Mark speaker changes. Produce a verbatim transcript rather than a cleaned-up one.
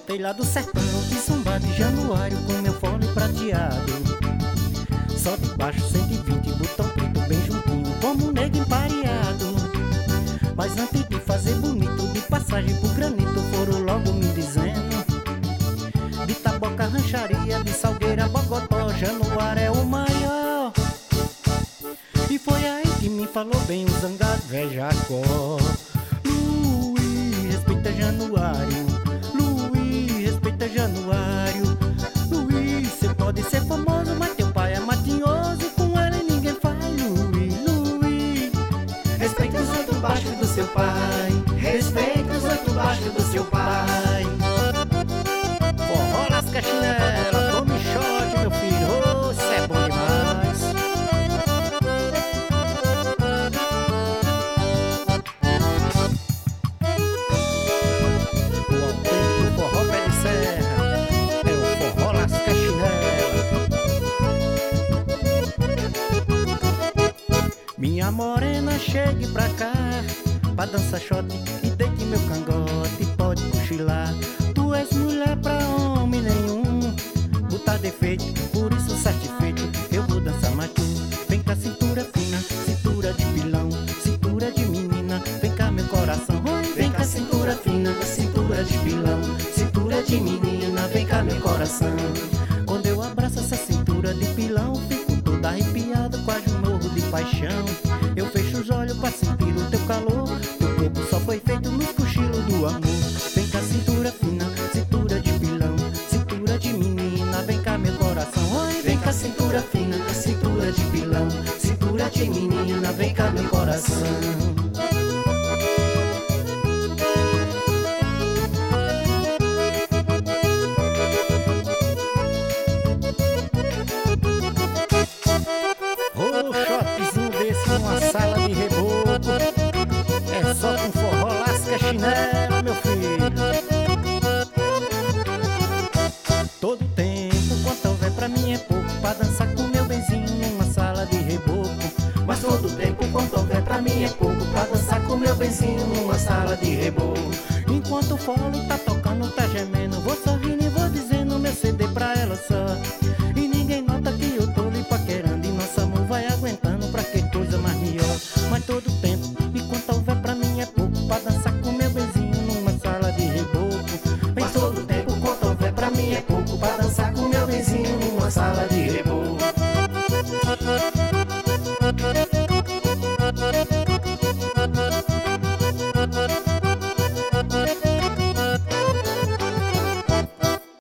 Speaker 1: Voltei lá do sertão, de Samba de Januário, com meu fone prateado. Só de baixo cento e vinte, botão preto bem juntinho, como um negro empareado. Mas antes de fazer bonito, de passagem pro granito, foram logo me dizendo: de Taboca, Rancharia, de Salgueira, Bogotó, Januário é o maior. E foi aí que me falou bem o zangado velho Jacó. Luiz, respeita Januário. Luiz, respeita Januário. Luiz, cê pode ser famoso, mas teu pai é matinhoso, com ele ninguém faz. Luiz, Luiz, respeita os oito baixos do seu pai. Respeita os oito baixos do seu pai. Forró lasca chinela, tome shot, meu filho, oh, cê é bom demais. O autêntico forró pé de serra é o forró lasca chinela. Minha morena, chegue pra cá, pra dançar shot e deite meu cangote, pode cochilar. Tu és mulher pra homem nenhum, botar defeito, por isso satisfeito, eu vou dançar mais tu. Vem cá, cintura fina, cintura de pilão, cintura de menina, vem cá meu coração. Vem cá, cintura fina, cintura de pilão, cintura de menina, vem cá meu coração. Quando eu abraço essa cintura de pilão, fico toda arrepiada, quase morro de paixão. Eu fecho os olhos pra sentir o teu calor, teu corpo só foi feito no cochilo do amor. Vem cá, cintura fina, cintura de pilão, cintura de menina, vem cá meu coração. Oi, vem cá, cintura fina, cintura de pilão, cintura de menina, vem cá meu coração. Ô, shotzinho desse numa sala de reboco, é só com forró lasca chinelo, meu filho. Todo tempo, quanto houver pra mim é pouco, pra dançar com meu benzinho numa sala de reboco. Mas todo tempo, quanto houver pra mim é pouco, pra dançar com meu benzinho numa sala de reboco. Enquanto o fole tá tocando, tá gemendo, vou sorrindo e vou dizendo meu C D pra ela só. E ninguém nota que eu tô lhe paquerando, e nosso amor vai aguentando, pra que coisa mais melhor. Mas todo tempo, e quanto houver pra mim é pouco, pra dançar com meu benzinho numa sala de reboco. Mas todo tempo, quanto houver pra mim é pouco, pra dançar com meu benzinho numa sala de reboco.